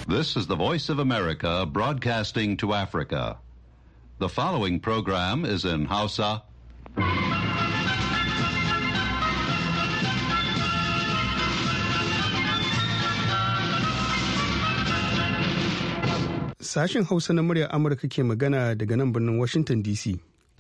This is the Voice of America broadcasting to Africa. The following program is in Hausa. Sashen Hausa na muryar Amurka ke magana daga nan birnin Washington DC.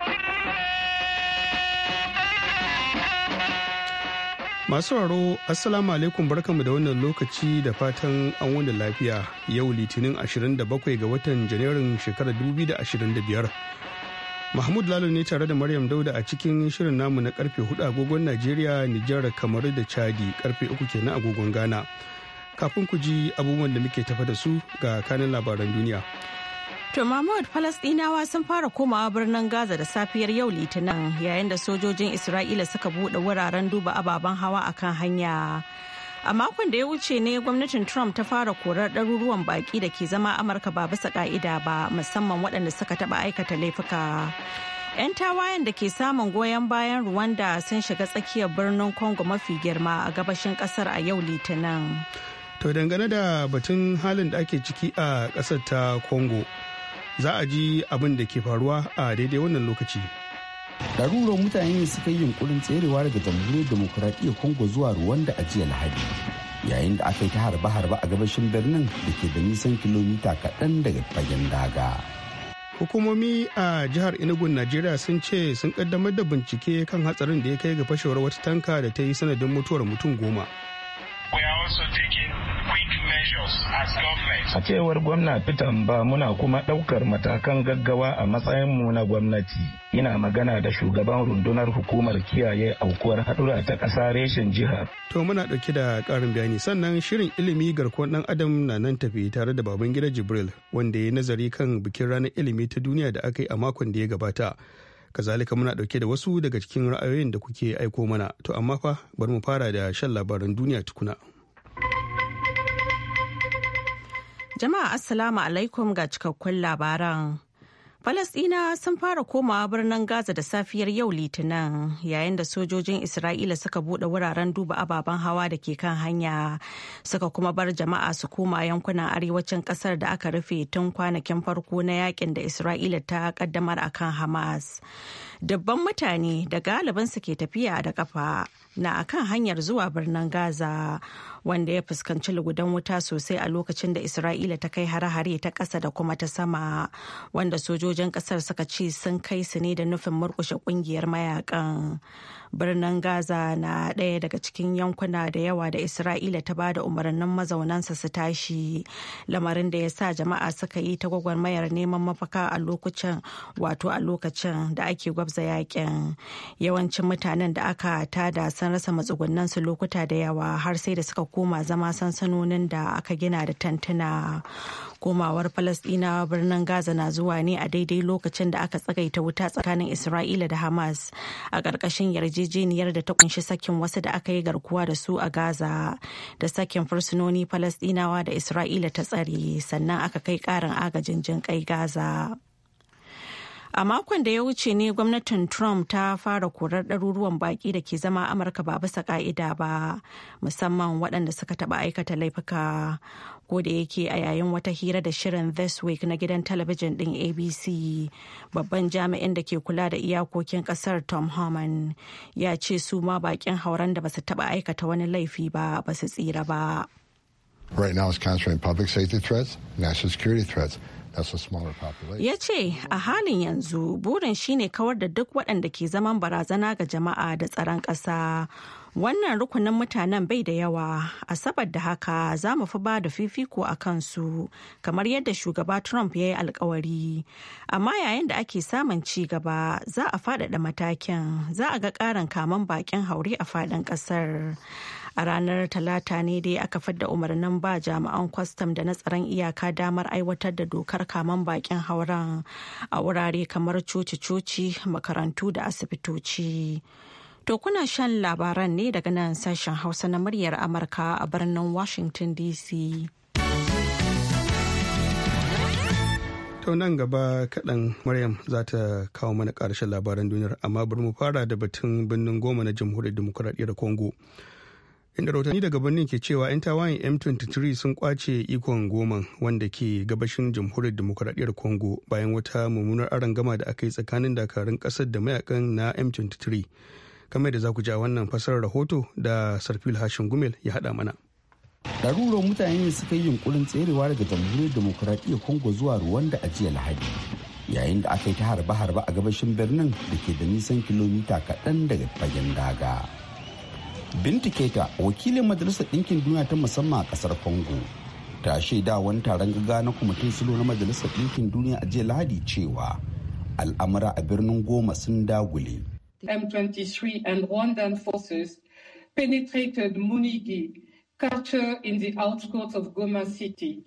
Masu sauraro, Assalamu alaikum, barkanmu da wannan lokaci da fatan an wani lafiya. Yau Litinin 27 ga watan Janairun shekarar 2025. Mahmud Lalo ne tare da Maryam Dauda a cikin shirin namu na karfe 4 agogon Najeriya, Nijar, Kamaru da Chadi, karfe 3 kenan agogon Ghana. Kafin ku ji abubuwan da muke tafa da su ga kanin labaran duniya. To Mahmud, Falasɗinawa sun fara komawa birnin Gaza da safiyar yau Litinin yayin da sojojin Isra'ila suka buɗe wuraren duba ababen hawa akan hanya. A makon da ya wuce ne gwamnatin Trump ta fara korar ɗaruruwan baƙi da ke zama Amurka ba bisa ƙa'ida ba, musamman waɗanda suka taɓa aikata laifuka. 'Yan tawayen da ke samun goyon bayan Rwanda sun shiga tsakiyar birnin Congo mafi girma a gabashin ƙasar a yau Litinin. To dangane da batun halin da ake ciki a ƙasar ta Congo, za a ji abin da ke faruwa a daidai wannan lokaci. Ɗaruruwan mutane ne suka yi yunkurin tserewa daga jamhuriyar demokuraɗiyyar Congo zuwa Rwanda a jiya Lahadi, yayin da aka yi ta harbe-harbe a gabashin birnin da ke da nisan kilomita kaɗan daga fagen daga. Hukumomi a jihar Enugu, Najeriya sun ce sun ƙaddamar da bincike kan hatsarin da ya kai ga fashewar wata tanka da ta yi sanadin mutuwar mutum 10. A cewar gwamna Peter Mba, muna kuma ɗaukar matakan gaggawa a matsayinmu na gwamnati. Ina magana da shugaban rundunar hukumar kiyaye aukuwar haɗura ta ƙasa reshen jihar. To muna ɗauke da ƙarin bayani, sannan shirin ilimi garkuwar ɗan adam na nan tafi tare da Babangida Jibril, wanda ya nazari kan bikin ranar ilimi ta duniya da aka yi a makon da ya gabata. Kazalika muna ɗauke da wasu daga cikin ra'ayoyin da kuke aiko mana. To amma fa bari mu fara da shan labaran duniya tukuna. Jama'a Assalamu alaikum ga cikakkun labaran. Falasɗinawa sun fara komawa birnin Gaza da safiyar yau Litinin yayin da sojojin Isra'ila suka buɗe wuraren duba ababen hawa da ke kan hanya, suka kuma bar jama'a su koma yankunan arewacin ƙasar da aka rufe tun kwanakin farko na yakin da Isra'ila ta kaddamar akan Hamas. Dabban mutane da galibin su ke tafiya da kafa na akan hanyar zuwa birnin Gaza, wanda ya fuskanci lugudan wuta sosai a lokacin da Isra'ila ta kai hare-hare ta ƙasa da kuma ta sama, wanda sojojin ƙasar suka ce sun kai su ne da nufin murƙushe ƙungiyar mayakan. Birnin Gaza na ɗaya daga cikin yankuna da yawa da Isra'ila ta ba da umarnin mazaunansa su tashi, lamarin da ya sa jama'a suka yi ta gwagwarmayar neman mafaka a lokacin da ake gwabza yakin. Yawancin mutanen da aka tada sun rasa matsugunansu lokuta da yawa har sai da suka koma zama sansanonin da aka gina da tantuna. Komawar Falasɗinawa birnin Gaza na zuwa ne a daidai lokacin da aka tsagaita wuta tsakanin Isra'ila da Hamas a ƙarƙashin yarjejeniyar da ta kunshi sakin wasu da aka yi garkuwa da su a Gaza da sakin fursunoni Falasɗinawa da Isra'ila ta tsare, sannan aka kai ƙarin agajin jin kai Gaza. A makon da ya wuce ne gwamnatin Trump ta fara korar ɗaruruwan baƙi da ke zama Amurka ba bisa ƙa'ida ba, musamman waɗanda suka taɓa aikata laifuka. Ko da yake a yayin wata hira da shirin This Week na gidan talabijin ɗin ABC, babban jami'in da ke kula da iyakokin ƙasar Tom Homan ya ce su ma baƙin hauren da ba su taɓa aikata wani laifi ba su tsira ba. Right now it's countering public safety threats, national security threats. Ya ce a halin yanzu burin shine kawar da duk waɗanda ke zaman barazana ga jama'a da tsaron ƙasa. Wannan rukunin mutanen bai da yawa, a saboda haka za mu fi ba da fifiko a kansu, kamar yadda shugaba Trump ya yi alkawari. Amma yayin da ake samun ci gaba, za a faɗaɗa matakin, za a ga ƙarin kaman bakin haure a faɗin ƙasar. A ranar Talata ne dai aka fidda umarnin ba jami'an kwastam da na tsaron iyaka damar aiwatar da dokar kaman bakin hauren a wurare kamar coci-coci, makarantu da asibitoci. To kuna shan labaran ne daga nan sashen Hausa na muryar Amurka a birnin Washington DC. To nan gaba kaɗan Maryam za ta kawo mana ƙarshen labaran duniyar, amma bari mu fara da batun birnin Goma na Jamhuriyar Demokuraɗiyyar Congo. inda rahotanni daga birnin ke cewa 'yan tawayen M23 sun kwace ikon Goma wanda ke gabashin jamhuriyar demokuraɗiyyar Congo bayan wata mummunar arangama da aka yi tsakanin dakarun ƙasar da mayakan na M23. Kamar da za ku ji a wannan fasarar rahoto da Sarfil Hashin Gumel ya haɗa mana. Ɗaruruwan mutane suka yi yunkurin tserewa daga jamhuriyar demokuraɗiyyar Congo zuwa Rwanda a jiya Lahadi, yayin da aka yi ta harbe-harbe a gabashin birnin da ke da nisan kilomita kaɗan daga fagen daga. Binti Keita, wakilin Majalisar Ɗinkin Duniya ta musamman a ƙasar Congo, ta shaida wani taron gaggawa na kwamitin sulhu na Majalisar Ɗinkin Duniya a jiya Lahadi cewa al'amura a birnin Goma sun dagule. M23 and Rwandan forces penetrated Munigi, captured in the outskirts of Goma city.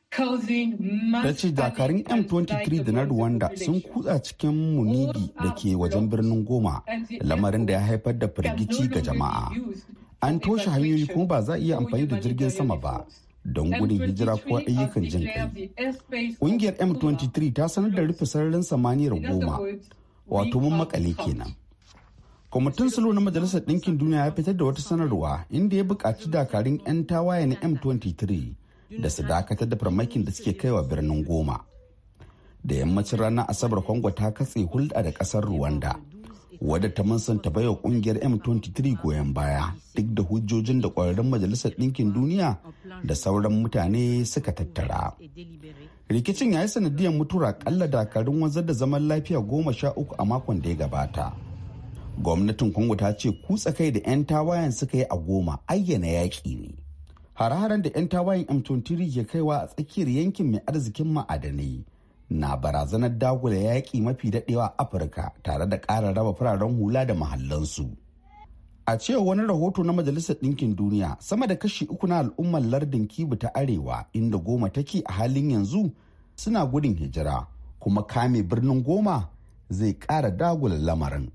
Ta ce dakarun M23 da na Rwanda sun kutsa cikin Munigi da ke wajen birnin Goma, lamarin da ya haifar da firgici ga jama'a. An toshe hanyoyi kuma ba za a iya amfani da jirgin sama ba don gudun hijira ko ayyukan jin kai. Ƙungiyar M23 ta sanar da rufe sararin samaniyar Goma, wato mun makale kenan. Kwamitin sulhu na Majalisar Ɗinkin Duniya ya fitar da wata sanarwa inda ya buƙaci dakarun 'yan tawaye na M23 da su dakatar da farmakin da suke kaiwa birnin Goma. Da yammacin ranar Asabar Congo ta katse hulɗa da ƙasar Rwanda, wadda ta musanta baiwa ƙungiyar M23 goyon baya duk da hujjojin da ƙwararrun Majalisar Ɗinkin Duniya da sauran mutane suka tattara. Rikicin ya yi sanadiyar mutuwar akalla dakarun wanzar da zaman lafiya 13 a makon da ya gabata. Gwamnatin Congo ta ce kutsa kai da 'yan tawayen suka yi a Goma ayyana yaƙi ne. Hare-haren da 'yan tawayen M23 ke kaiwa a tsakiyar yankin mai arzikin ma'adanai na barazanar dagula yaƙi mafi daɗewa a Afirka tare da ƙara raba fararen hula da mahallansu. A cewa wani rahoto na Majalisar Ɗinkin Duniya, sama da kashi 3 na al'ummar lardin Kivu ta Arewa inda Goma take a halin yanzu suna gudun hijira, kuma kame birnin Goma zai ƙara dagula lamarin.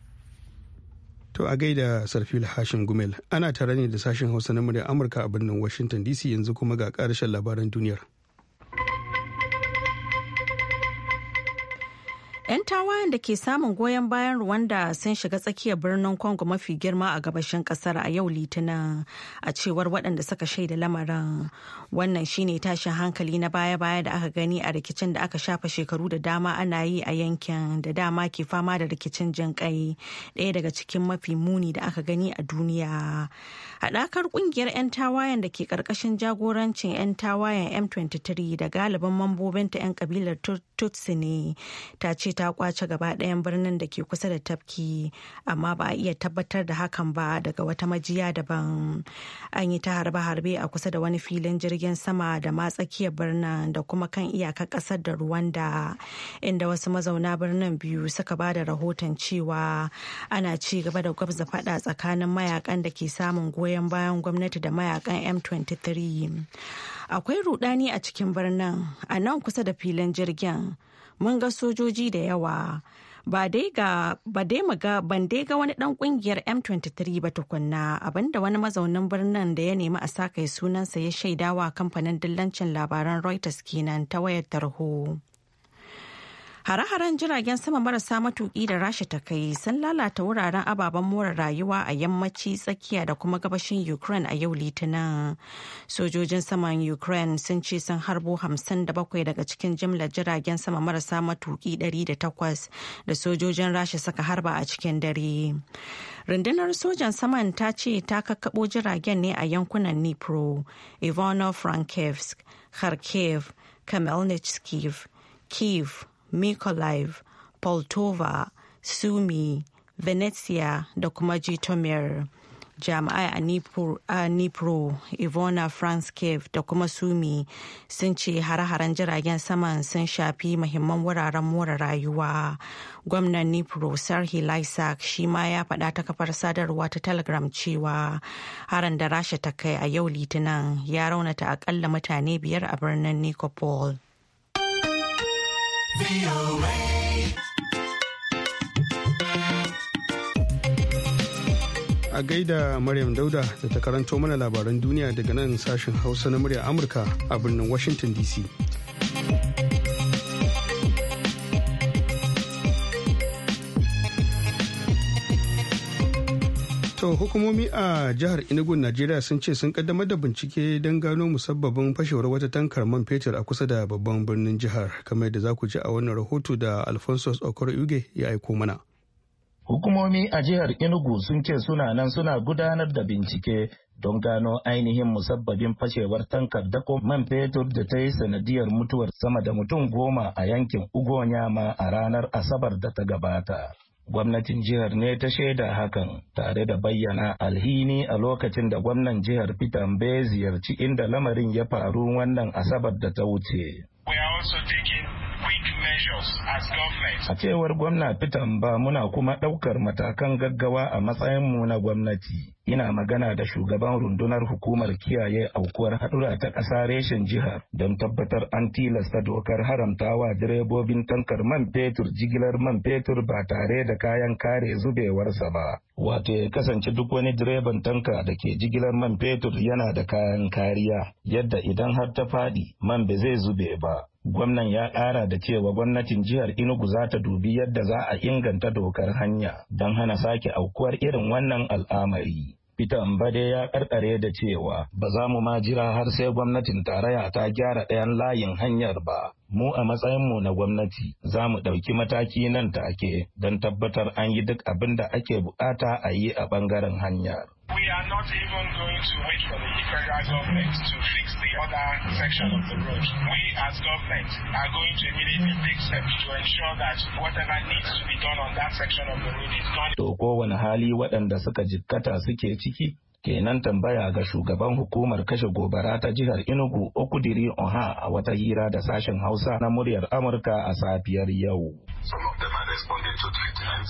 To a gaida Sarfil Hashim Gumel, ana tare ne da sashen Hausa na muryar Amurka a birnin Washington DC, yanzu kuma ga ƙarshen labaran duniyar. 'Yan tawayen da ke samun goyon bayan Rwanda sun shiga tsakiyar birnin Congo mafi girma a gabashin kasar a yau Litinin, a cewar waɗanda suka shaida lamarin. Wannan shine tashin hankali na baya-baya da aka gani a rikicin da aka shafa shekaru da dama ana yi a yankin da dama ke fama da rikicin jinƙai, ɗaya daga cikin mafi muni da aka gani a duniya. Haɗakar ƙungiyar 'yan tawayen da ke ƙarƙashin jagorancin 'yan tawayen M23 da galibin mambobinta 'yan ƙabilar Tutsi ne, ta ce ta kwace gaba ɗayan birnin da ke kusa da tafki, amma ba a iya tabbatar da hakan ba daga wata majiya daban. An yi ta harbe-harbe a kusa da wani filin jirgin sama da ma tsakiyar birnin da kuma kan iyakar ƙasar da Rwanda, inda wasu mazauna birnin biyu suka ba da rahoton cewa ana ci gaba da gwabza faɗa tsakanin mayakan da ke samun goyon bayan gwamnati da mayakan M23. Akwai rudani a cikin birnin, a nan kusa da filin jirgin. Mun ga sojoji da yawa, ban dai ga wani dan kungiyar M23 ba tukunna, abinda wani mazaunin birnin da ya nemi a saka sunansa ya shaidawa kamfanin dillancin labaran Reuters kenan ta wayar tarho. Hare-haren jiragen sama marasa matuƙi da Rasha ta kai sun lalata wuraren ababen more rayuwa a yammaci, tsakiya da kuma gabashin Ukraine a yau Litinin. Sojojin saman Ukraine sun ce sun harbo 57 daga cikin jimlar jiragen sama marasa matuƙi 108 da sojojin Rasha suka harba a cikin dare. Rundunar sojan saman ta ce ta kakkaɓo jiragen ne a yankunan Dnipro, Ivano-Frankivsk, Kharkiv, Khmelnytskyi, Kyiv, Mykolaiv, Poltava, Sumy, Venezia da kuma Jitomir. Jami'ai a Dnipro, Ivano-Frankivsk da kuma Sumy sun ce hare-haren jiragen saman sun shafi muhimman wuraren more rayuwa. Gwamnan Dnipro, Serhiy Lysak, shi ma ya faɗa ta kafar sadarwa ta Telegram cewa harin da Rasha ta kai a yau Litinin ya raunata akalla mutane 5 a birnin Nikopol. A gaida Maryam Dauda da ta karanto mana labaran duniya daga nan sashen Hausa na muryar Amurka a birnin Washington DC. To hukumomi a jihar Enugu Najeriya sun ce sun kaddamar da bincike don gano musabbabin fashewar wata tankar man fetur a kusa da babban birnin jihar, kamar yadda za ku ji a wannan rahoto da Alphonsus Okoro-Uge ya aiko mana. Hukumomi a jihar Enugu sun ce suna nan suna gudanar da bincike don gano ainihin musabbabin fashewar tankar dako man fetur da ta yi sanadiyar mutuwar sama da mutum 10 a yankin Ugonyama a ranar Asabar da ta gabata. Gwamnatin jihar ne ta shaida hakan tare da bayyana alhini a lokacin da gwamnan jihar Peter Mbe ziyarci inda lamarin ya faru wannan Asabar da ta wuce. A cewar gwamna Peter Mba muna kuma ɗaukar matakan gaggawa a matsayinmu na gwamnati. Ina magana da shugaban rundunar hukumar kiyaye aukuwar haɗura ta ƙasa reshen jihar don tabbatar an tilasta dokar haramtawa direbobin tankar man fetur jigilar man fetur ba tare da kayan kare zubewarsa ba. Wato ya kasance duk wani direban tanka da ke jigilar man fetur yana da kayan kariya, yadda idan har ta faɗi man ba zai zube ba. Gwamnan ya ƙara da cewa gwamnatin jihar Enugu za ta dubi yadda za a inganta dokar hanya don hana sake aukuwar irin wannan al'amari. Peter Mbade ya karkare da cewa ba za mu ma jira har sai gwamnatin tarayya ta gyara ɗayan layin hanyar ba. Mu a matsayinmu na gwamnati za mu ɗauki mataki nan take don tabbatar an yi duk abin da ake bukata a yi a ɓangaren hanyar. We are not even going to wait for the federal government to fix the other section of the road. We as government are going to immediately take steps to ensure that whatever needs to be done on that section of the road is done. To kowane hali waɗanda suka jikkata suke ciki? Kenan tambaya ga shugaban hukumar kashe gobara ta jihar Enugu Okudiri Oha a wata hira da sashen Hausa na muryar Amurka a safiyar yau. Some of them are responding to treatment.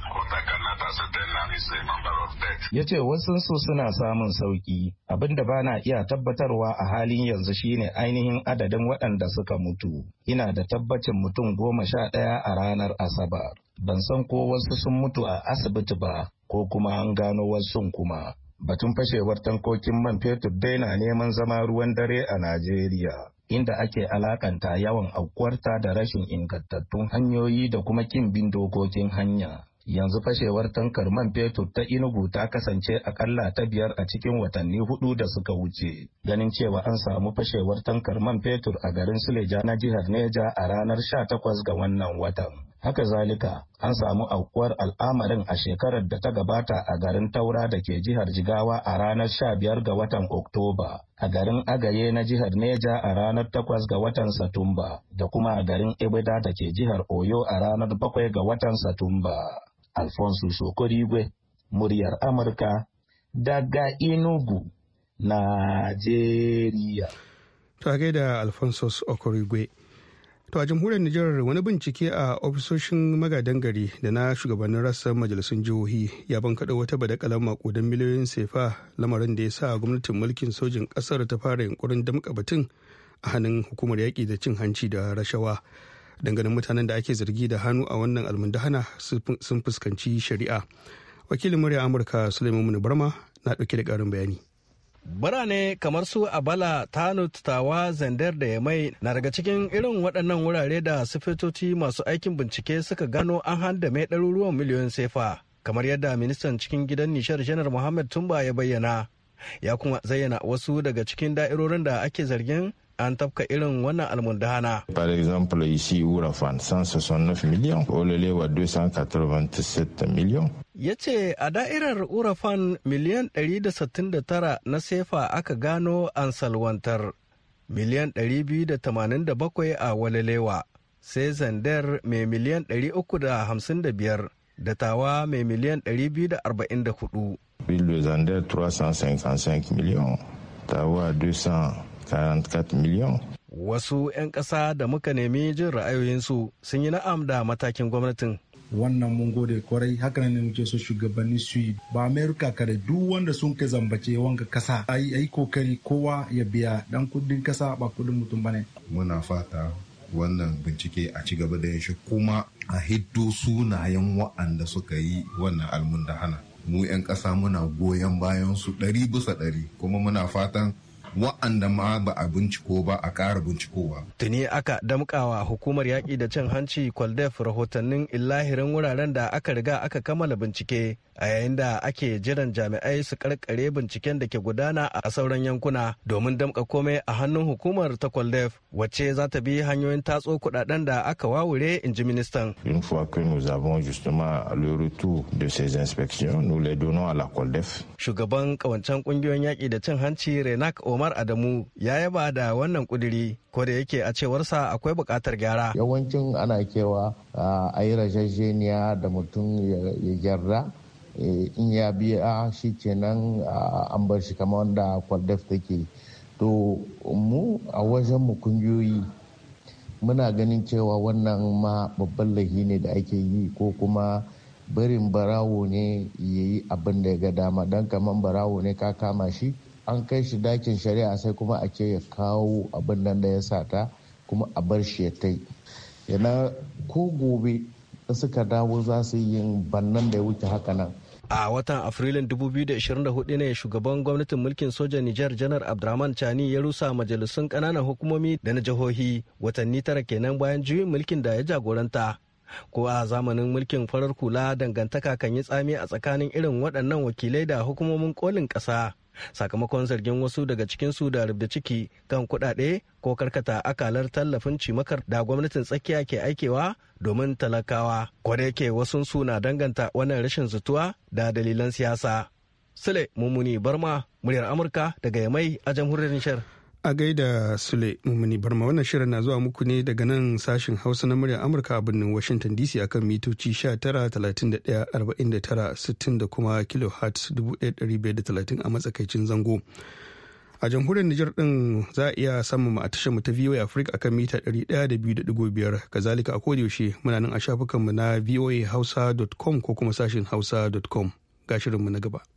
Ya ce wasu suna samun sauki, abinda ba na iya tabbatarwa a halin yanzu shine ainihin adadin waɗanda suka mutu. Ina da tabbacin mutum 11 a ranar Asabar. Ban san ko wasu sun mutu a asibiti ba ko kuma an gano wasu kuma. Batun fashewar tankokin man fetur dai na neman zama ruwan dare a Najeriya, inda ake alakanta yawan aukuwarta da rashin ingantattun hanyoyi da kuma kin bin dokokin hanya. Yanzu fashewar tankar man fetur ta Enugu ta kasance akalla ta 5 a cikin watanni 4 da suka wuce. Ganin cewa an samu fashewar tankar man fetur a garin Suleja na jihar Neja a ranar 18 ga wannan watan. Haka zalika, an samu aukuwar al'amarin a shekarar da ta gabata a garin Taura da ke jihar Jigawa a ranar 15 ga watan Oktoba, a garin Agaye na jihar Neja a ranar 8 ga watan Satumba, da kuma a garin Ibida da ke jihar Oyo a ranar 7 ga watan Satumba. Alphonsus Okoro-Igwe, muryar Amurka, daga Enugu, Najeriya. Ta gaida Alphonsus Okoro-Igwe. To a jamhuriyar Nijar wani bincike a ofisoshin magadan gari da na shugabannin rassan majalisun jihohi ya bankaɗa wata badakalar makudan miliyoyin sefa, lamarin da ya sa gwamnatin mulkin sojin ƙasar ta fara yunkurin damƙa batun a hannun hukumar yaƙi da cin hanci da rashawa. Dangane mutanen da ake zargi da hannu a wannan almundahana sun fuskanci shari'a. Wakilin murya Amurka Suleiman Muni Barma na ɗauke da ƙarin bayani. Birane kamar su Abala, Tanut, Tawa, Zandar da Yamai na daga cikin irin waɗannan wurare da sifetoci masu aikin bincike suka gano an handame ɗaruruwan miliyoyin sefa, kamar yadda ministan cikin gidan Nishar Janar Muhammad Tumba ya bayyana. Ya kuma zayyana wasu daga cikin da'irorin da ake zargin an tafka irin wannan almundahana. Par exemple, ici Ourafan 169 millions, Olelewa 287 millions. Ya ce a da'irar Ourafan miliyan 169 na sefa aka gano an salwantar, miliyan 287 a Walelewa, sai Zandar mai miliyan 355 da Tawa mai miliyan 244. Ville Zandar 355 millions, Tawa 244 millions. Wasu 'yan ƙasa da muka nemi jin ra'ayoyinsu sun yi na'am da matakin gwamnatin. Wannan mun gode kwarai, haka ne muke so shugabanni su yi, ba Amerika kada duk wanda sun kai zambace wanga kasa a yi kokari kowa ya biya dan kudin kasa ba kudin mutum bane. Muna fata wannan bincike a ci gaba da yin shi kuma a hiddo sunayen wa'anda suka yi wannan almundahana. Mu 'yan ƙasa muna goyon bayan su 100% kuma muna fatan wa'anda ma ba a binciko ba a ƙara bincikowa. Tuni aka damƙawa hukumar yaƙi da cin hanci Kwaldef rahotannin illahirin wuraren da aka riga aka kammala bincike a yayin da ake jiran jami'ai su karkare binciken da ke gudana a sauran yankuna domin damƙa komai a hannun hukumar ta Kwaldef wacce za ta bi hanyoyin tatso kuɗaɗen da aka wawure, in ji ministan. Une fois que nous avons justement le retour de ces inspections, nous les donnons à la Kwaldef. Shugaban kawancan kungiyoyin yaƙi da cin hanci Renak Omar Adamu ya yaba da wannan kuduri, ko da yake a cewarsa akwai buƙatar gyara. Yawancin ana kewa a yi rajajeniya da mutum ya gyarda, in ya biya shi kenan an bar shi kamar wanda Kwaldef take. To mu a wajen mu kungiyoyi muna ganin cewa wannan ma babban laifi ne da ake yi, ko kuma barin barawo ne ya yi abin da ya ga dama. Don kamar barawo ne ka kama shi an kai shi dakin shari'a sai kuma a ce ya kawo abin nan da ya sata kuma a bar shi ya tai. Yana ko gobe suka dawo za su yi bannan da ya wuce haka nan. A watan Afrilun 2024 ne shugaban gwamnatin mulkin sojan Nijar Janar Abdurrahman Chani ya rusa majalisun ƙananan hukumomi da na jihohi watanni 9 kenan bayan juyin mulkin da ya jagoranta. Ko a zamanin mulkin farar kula dangantaka kan yi tsami a tsakanin irin waɗannan wakilai da hukumomin kolin ƙasa. Sakamakon zargin wasu daga cikinsu da rubda ciki kan kuɗaɗe ko karkata akalar tallafin cimakar da gwamnatin tsakiya ke aikewa domin talakawa. Kwada yake wasu na danganta wannan rashin zutuwa da dalilan siyasa. Sule Mummuni Barma, muryar Amurka daga Yamai a jamhuriyar Nijar. A gaida Sule Mummuni Barma, wannan shirin na zuwa muku ne daga nan sashin Hausa na muryar Amurka a birnin Washington DC akan mitoci 19,31,49,60 da kuma kilohertz 1,530 a matsakaicin zango. A jamhuriyar Nijar din za a iya samun a tashar mu ta VOA Africa akan mita 102.5. Kazalika a kodayaushe muna nan a shafukanmu na voahausa.com ko kuma sashin hausa.com. Ga shirinmu na gaba.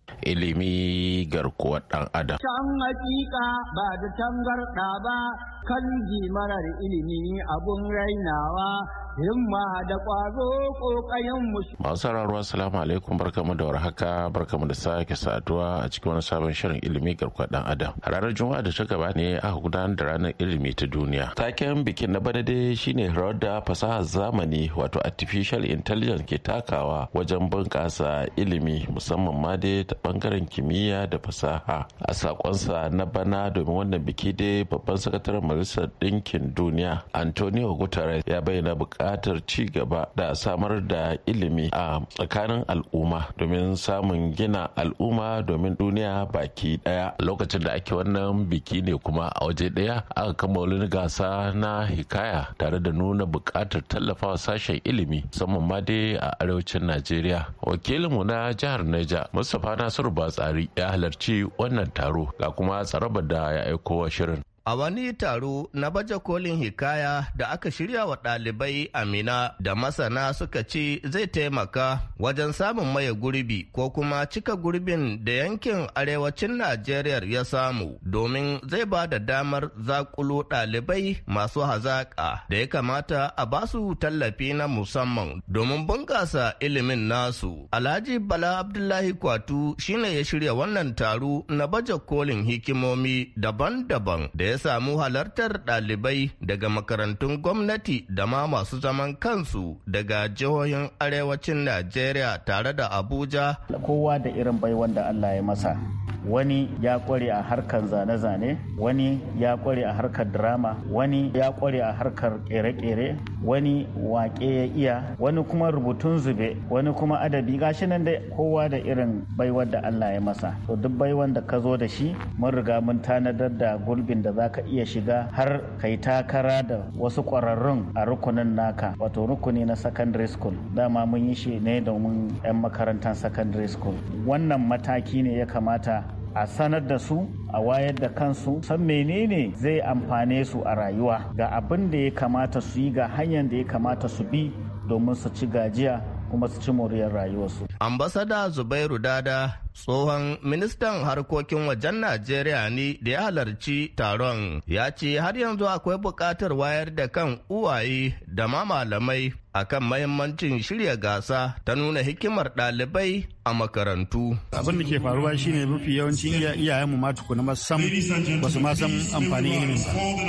Ilimi garkuwar ɗan adam. Can hakika ba da tangarɗa ba, kan marar ilimi abun rainawa, himma da ƙwazo ƙoƙayen musu. Masu sauraro assalamu alaikum, barkamu da warhaka, barkamu da sake saduwa a cikin wani sabon shirin ilimi garkuwar ɗan adam. A ranar Juma'a da ta gaba ne aka gudanar da ranar ilimi ta duniya. Taken bikin na bana dai shine rawar da fasahar zamani wato artificial intelligence ke takawa wajen bunƙasa ilimi, musamman ma dai ta bangaren kimiyya da fasaha. A sakonsa na bana domin wannan biki dai babban sakataren majalisar ɗinkin duniya Antonio Guterres ya bayyana buƙatar ci gaba da samar da ilimi a tsakanin al'umma domin samun gina al'umma domin duniya baki ɗaya. Lokacin da ake wannan biki ne kuma a waje ɗaya aka kammala wani gasa na hikaya tare da nuna buƙatar tallafawa sashen ilimi musamman ma dai a arewacin Najeriya. Wakilinmu na jihar Niger Mustapha Nasiru Batsari ya halarci wannan taro ga kuma tsarabar da ya aiko wa shirin. A wani taro na baje kolin hikaya da aka shirya wa ɗalibai a Mina da masana suka ce zai taimaka wajen samun maye gurbi ko kuma cika gurbin da yankin arewacin Najeriya ya samu, domin zai ba da damar zakulo ɗalibai masu hazaƙa da ya kamata a basu tallafi na musamman domin bunƙasa ilimin nasu. Alhaji Bala Abdullahi Kwatu shine ya shirya wannan taro na baje kolin hikimomi daban-daban da ya samu halartar ɗalibai daga makarantun gwamnati da ma masu zaman kansu daga jihohin arewacin Najeriya tare da Abuja. Kowa da irin baiwan da Allah ya masa. Wani ya kware a harkar zane-zane, wani ya kware a harkar drama, wani ya kware a harkar kere-kere, wani waƙe ya iya, wani kuma rubutun zube, wani kuma adabi. Gashi nan dai kowa da irin baiwar da Allah ya masa. To duk baiwan da ka zo da shi mun riga mun tanadar da gurbin da za ka iya shiga har kai takara da wasu ƙwararrun a rukunin naka, wato rukuni na secondary school. Dama mun yi shi ne domin 'yan makarantar secondary school. Wannan mataki ne ya kamata a sanar da su, a wayar da kansu, san menene zai amfane su a rayuwa, ga abin da ya kamata su yi, ga hanyar da ya kamata su bi domin su ci gajiya kuma su ci moriyar rayuwarsu. Ambasada Zubairu Dada, tsohon ministan harkokin wajen Najeriya ne da ya halarci taron, ya ce har yanzu akwai buƙatar wayar da kan uwaye da ma malamai akan mahimmancin shirya gasa ta nuna hikimar ɗalibai a makarantu. Abin da ke faruwa shine mafi yawancin iyayenmu ma tukuna ba su ma san amfanin ilimin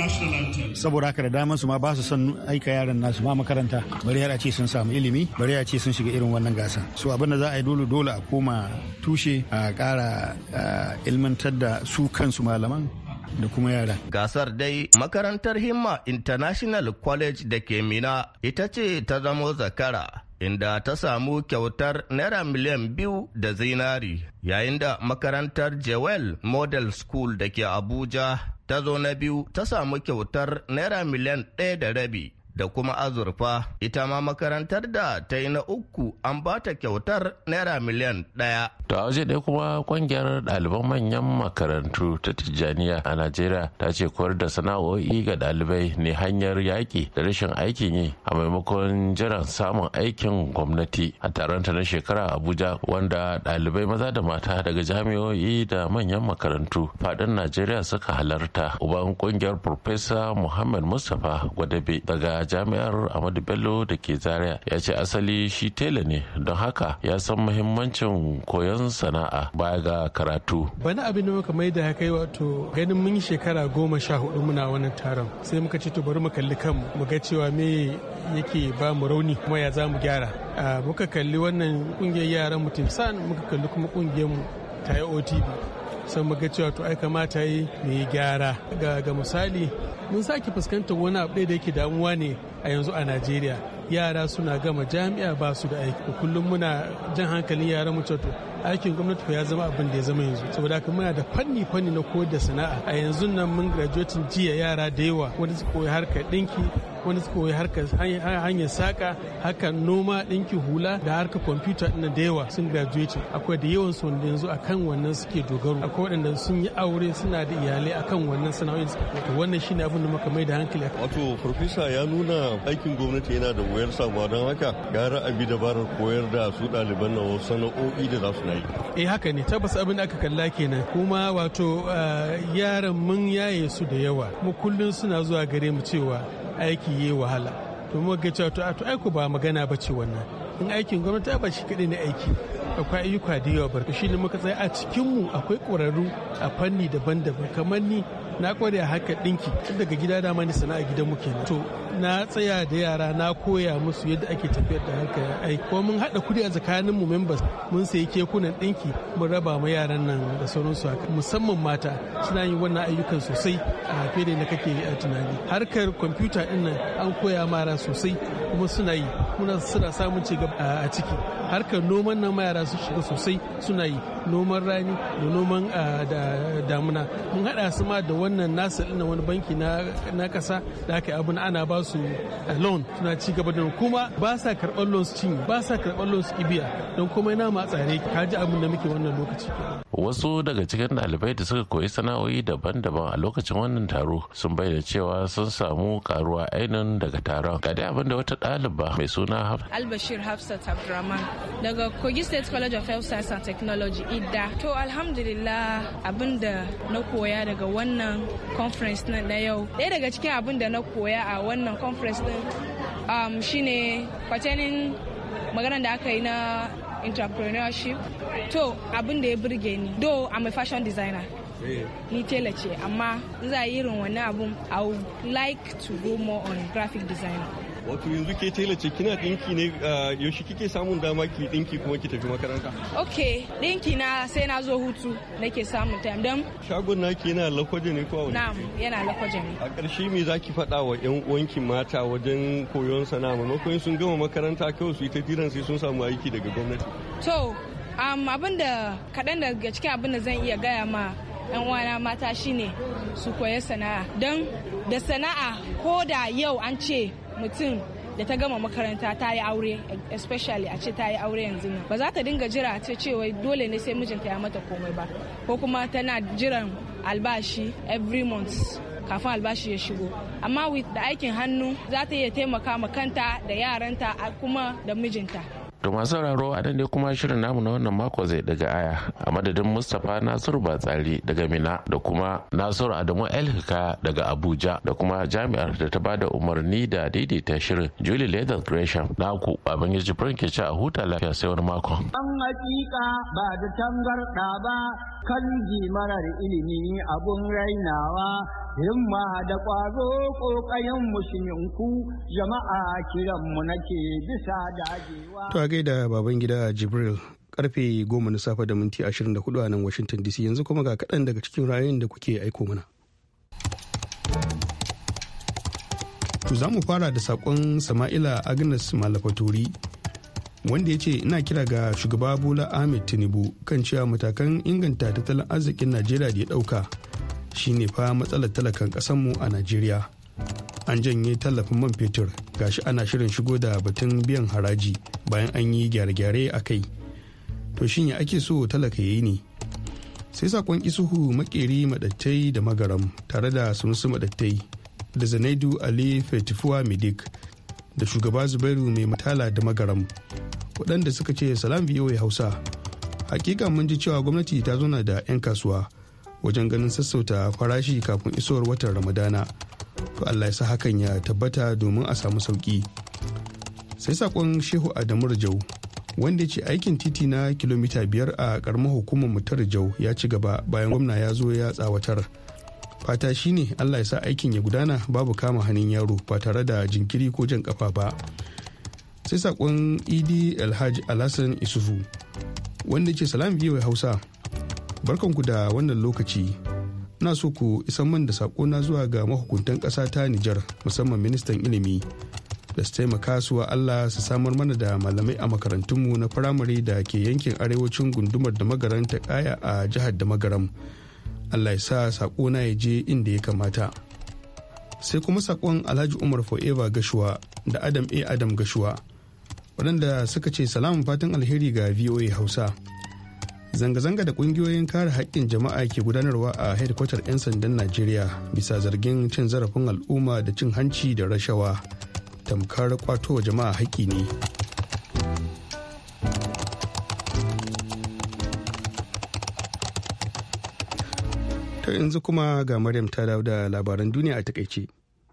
ba. Saboda haka da daman su ma ba su son aika yaran nasu ma makaranta. Bari har a ce sun samu ilimi, bari a ce sun shiga irin wannan gasa. So abin da za a yi dole a koma tushe a ƙara ilmantar da su kansu malaman da kuma yara. Gasar dai makarantar Himma International College da ke Mina ita ce ta zamo zakara, inda ta samu kyautar naira miliyan 2 da zinari, yayin da makarantar Jewel Model School da ke Abuja ta zo na biyu ta samu kyautar naira miliyan 1.5 da kuma azurfa. Ita ma makarantar da ta yi na uku an ba ta kyautar naira miliyan 1. To a waje ɗaya kuma ƙungiyar ɗaliban manyan makarantu ta Tijjaniya a Najeriya ta ce koyar da sana'o'i ga ɗalibai ne hanyar yaƙi da rashin aikin yi a maimakon jiran samun aikin gwamnati. A taron ta na shekara Abuja wanda ɗalibai maza da mata daga jami'o'i da manyan makarantu faɗin Najeriya suka halarta. Uban ƙungiyar Profesa Muhammad Mustapha Gwadabe daga jami'ar Ahmadu Bello da ke Zaria ya ce asali shi tela ne, don haka ya san muhimmancin koyon sana'a baya ga karatu. Bana abin da muka mai da kai wato ganin mun yi shekara 14 muna wannan taron, sai muka ce to bari mu kalli kanmu mu ga cewa me yake ba mu rauni kuma ya za mu gyara. Muka kalli wannan kungiyar yaran mu Timsan, muka kalli kuma kungiyar mu ta OTB, sai muka cewa to ai kamata yi mu yi gyara. Ga misali mun sake fuskantar wani abu da yake damuwa ne a yanzu a Najeriya. Yara suna gama jami'a ba su da aiki. Kullum muna jan hankalin yaran mu cewa aikin gwamnati ya zama abin da ya zama yanzu. Saboda haka muna da fanni na koyar da sana'a. A yanzu nan mun graduating jiya yara da yawa wanda su koyi harkar dinki, wanda su koyi harkar hanyar saka, harkar noma, dinki hula da harkar kwamfuta ɗin da yawa sun graduating. Akwai da yawan su wanda yanzu akan wannan suke dogaro. Akwai waɗanda sun yi aure suna da iyalai akan wannan sana'o'in suke koyi. Wannan shine abin da muka mai da hankali. Wato Farfesa ya nuna aikin gwamnati yana da wuyar samuwa, don haka gara abi dabarar koyar da su ɗaliban na wasu sana'o'i da za su na yi. Haka ne, tabbas abin da aka kalla kenan. Kuma wato yaran mun yaye su da yawa, kuma kullum suna zuwa gare mu cewa aiki yayi wahala. To mu ga cewa to aiko ba magana bace wannan. In aikin gwamnati ba shi kadai ne aiki. Akwai ayyuka da yawa barka, shi ne muka tsaya a cikinmu akwai ƙwararru a fanni daban-daban. Kamar ni na kware a haka ɗinki tun daga gida dama ni sana'a gidan muke. To na tsaya da yara na koya musu yadda ake tafiyar da harkar aiki. Kuma mun haɗa kuɗi a tsakaninmu members, mun sayi kekunan ɗinki mun raba ma yaran nan da sauransu haka. Musamman mata suna yin wannan ayyukan sosai a fiye da kake tunani. Harkar kwamfuta ɗin nan an koya mara sosai kuma suna yi, suna samun ci gaba a ciki. Harkar noman nan yara su shiga sosai suna yi, noman rani da noman damuna. Mun haɗa su ma da wannan nasa ɗin wani banki na ƙasa da aka yi abin ana ba su loan, suna ci gaba da kuma ba sa karɓar loan su cinye, ba sa karɓar loan su ibiya, don kuma yana ma tsare. Ka ji abin da muke wannan lokaci. Wasu daga cikin ɗalibai da suka koyi sana'o'i daban-daban a lokacin wannan taro sun bayyana cewa sun samu karuwa ainihin daga taron. Ga dai abin da wata ɗaliba mai suna Albashir Hafsat Abdurrahman daga Kogi State College of Health Science and Technology Idda. To alhamdulillah abin da na koya daga wannan conference na yau, ɗaya daga cikin abin da na koya a wannan conference din shine pertaining maganar da aka yi na entrepreneurship. To abin da ya burge ni, though I'm a fashion designer, ni tela ce, amma za a yi irin wannan abun I would like to go more on graphic designer. Wato yanzu ke tela ce, kina dinki ne, yaushe kike samun dama ki dinki kuma ki tafi makaranta? Ok, dinki na sai na zo hutu nake samun time don. Shagon naki yana Lakwaje ne ko a wani? Na'am, yana Lakwaje ne. A ƙarshe me zaki faɗa wa ƴan uwanki mata wajen koyon sana'a, maimakon sun gama makaranta kawai su yi ta jiran sai sun samu aiki daga gwamnati? To, abin da kaɗan daga cikin abin da zan iya gaya ma 'yan uwana mata shine su koya sana'a, don da sana'a ko da yau an ce mutum da ta gama makaranta ta yi aure, especially a ce ta yi aure yanzu nan, ba za ta dinga jira a ce cewa dole ne sai mijinta ya mata komai ba, ko kuma tana jiran albashi every month kafin albashi ya shigo. Amma da aikin hannu za ta iya taimaka ma kanta da yaranta kuma da mijinta. To masu sauraro a nan ne kuma shirin namu na wannan mako zai daga aya a madadin Mustapha Nasiru Batsari daga Mina da kuma Nasiru Adamu El Hika daga Abuja da kuma jami'ar da ta bada umarni da daidaita shirin Julie Leather Gresham naku Babangiji Jibrin ke ci a huta lafiya sai wani mako. An hakika ba da tangarda ba kan marar ilimi abun rainawa himma da ƙwazo ƙoƙayen musulminku jama'a kiranmu nake bisa dagewa. To a gaida Babangida Jibril karfe 10 na safe da minti 24 a nan Washington DC yanzu kuma ga kaɗan daga cikin ra'ayoyin da kuke aiko mana. To za mu fara da saƙon Sama'ila Agnes Malafaturi wanda ya ce ina kira ga shugaba Bola Ahmed Tinubu kan cewa matakan inganta tattalin arzikin Najeriya da ya ɗauka shine fa matsalar talakan ƙasanmu a Najeriya. An janye tallafin man fetur gashi ana shirin shigo da batun biyan haraji bayan an yi gyare-gyare a kai. To shin ya ake so talaka ya yi ne? Sai saƙon Isuhu Makeri Maɗattai da Magaram tare da Sunusu Maɗattai da Zanaidu Ali Fetifuwa Midik da shugaba Zubairu Mai Matala da Magaram waɗanda suka ce salam VOA Hausa. Hakika mun ji cewa gwamnati ta zauna da 'yan kasuwa wajen ganin sassauta farashi kafin isowar watan Ramadana. To Allah ya sa hakan ya tabbata domin a samu sauki. Sai sakon Shehu Adamu Rajau wanda ya ce aikin titi na kilomita 5 a karamar hukumar mu ta Rajau ya ci gaba bayan gwamna ya zo ya tsawatar. Fata shine Allah ya sa aikin ya gudana babu kama hannun yaro ba tare da jinkiri ko jan kafa ba. Sai sakon Idi Alhaji Alhassan Isufu wanda ce salam biyu Hausa barkanku da wannan lokaci na so ku isan man da sakona zuwa ga mahukuntan ƙasa ta Nijar musamman ministan ilimi da su taimaka suwa Allah su samar mana da malamai a makarantunmu na firamare da ke yankin arewacin gundumar da magaran ta kaya a jihar da magaram. Allah ya sa sakona ya je inda ya kamata. Sai kuma sakon Alhaji Umar Forever Gashuwa da Adam A. Adam Gashuwa waɗanda suka ce salamun fatan alheri ga VOA Hausa. Zanga-zanga da ƙungiyoyin kare haƙƙin jama'a ke gudanarwa a hedkwatar 'yan sandan Najeriya bisa zargin cin zarafin al'umma da cin hanci da rashawa tamkar kwato jama'a haƙƙi ne. Ta yanzu kuma ga Maryam ta dawo da labaran duniya a takaice.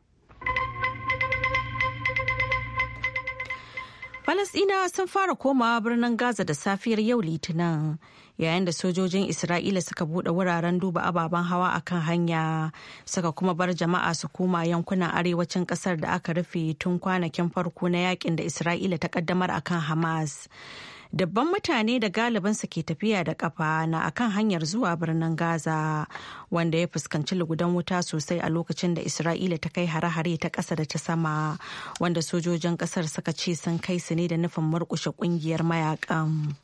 Falasɗinawa sun fara komawa birnin Gaza da safiyar yau Litinin yayin da sojojin Isra'ila suka buɗe wuraren duba ababen hawa a kan hanya suka kuma bar jama'a su koma yankunan arewacin ƙasar da aka rufe tun kwanakin farko na yakin da Isra'ila ta ƙaddamar a kan Hamas. Dabban mutane da galibinsu ke tafiya da kafa na akan hanyar zuwa birnin Gaza wanda ya fuskanci lugudan wuta sosai a lokacin da Isra'ila ta kai hare-hare ta ƙasa da ta sama wanda sojojin ƙasar suka ce sun kai su ne da nufin murƙushe ƙungiyar mayakan.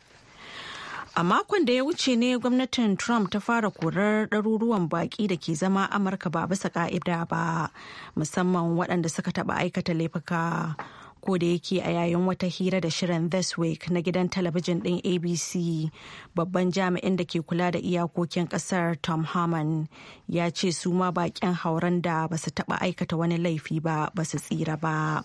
A makon da ya wuce ne gwamnatin Trump ta fara korar ɗaruruwan baƙi da ke zama Amurka ba bisa ƙa'ida ba, musamman waɗanda suka taɓa aikata laifuka. Ko da yake a yayin wata hira da shirin This Week na gidan talabijin ɗin ABC, babban jami'in da ke kula da iyakokin ƙasar Tom Harmon ya ce su ma baƙin hauren da ba su taɓa aikata wani laifi ba su tsira ba.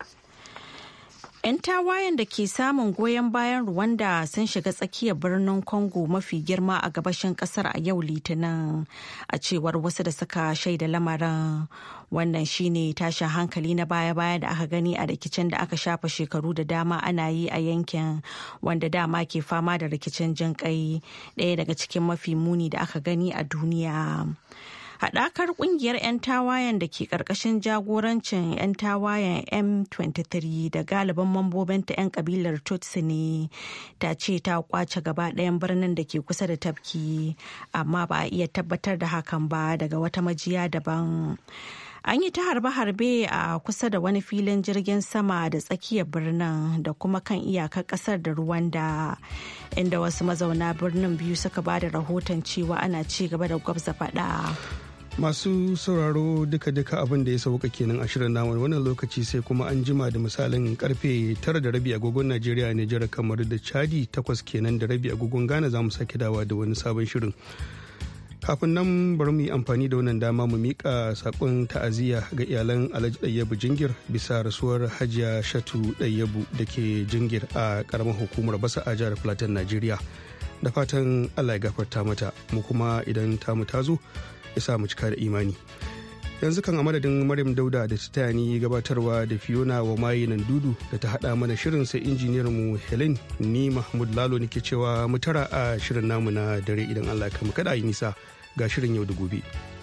'Yan tawayen da ke samun goyon bayan Rwanda sun shiga tsakiyar birnin Congo mafi girma a gabashin kasar a yau Litinin, a cewar wasu da suka shaida lamarin. Wannan shine tashin hankali na baya-baya da aka gani a rikicin da aka shafa shekaru da dama ana yi a yankin wanda dama ke fama da rikicin jinƙai, ɗaya daga cikin mafi muni da aka gani a duniya. Haɗakar ƙungiyar 'yan tawayen da ke ƙarƙashin jagorancin 'yan tawayen M23 da galibin mambobinta 'yan ƙabilar Tutsi ne ta ce ta kwace gaba ɗayan birnin da ke kusa da tafki, amma ba a iya tabbatar da hakan ba daga wata majiya daban. An yi ta harbe-harbe a kusa da wani filin jirgin sama da tsakiyar birnin da kuma kan iyakar ƙasar da Rwanda, inda wasu mazauna birnin biyu suka ba da rahoton cewa ana ci gaba da gwabza faɗa. Masu sauraro duka-duka abin da ya sauka kenan a shirin namun wannan lokaci sai kuma an jima da misalin karfe 9:30 agogon Najeriya, Nijar, kamar da Chadi 8 kenan da rabi agogon Ghana za mu sake dawa da wani sabon shirin. kafin nan bari mu yi amfani da wannan dama mu miƙa saƙon ta'aziyya ga iyalan Alhaji Ɗayyabu Jingir bisa rasuwar Hajiya Shatu Ɗayyabu da ke Jingir a ƙaramar hukumar Basa a jihar Plateau, Najeriya. Da fatan Allah ya gafarta mata, mu kuma idan tamu ta zo ya sa mu cika da imani. Yanzu kan a madadin Maryam Dauda da ta taya ni gabatarwa da Fiona wa mayi nan dudu da ta haɗa mana shirin sai injiniyar mu Helen, ni Mahmud Lalo nake cewa mu tara a shirin namu na dare idan Allah ya kama kada yi nisa. Ga shirin yau da gobe.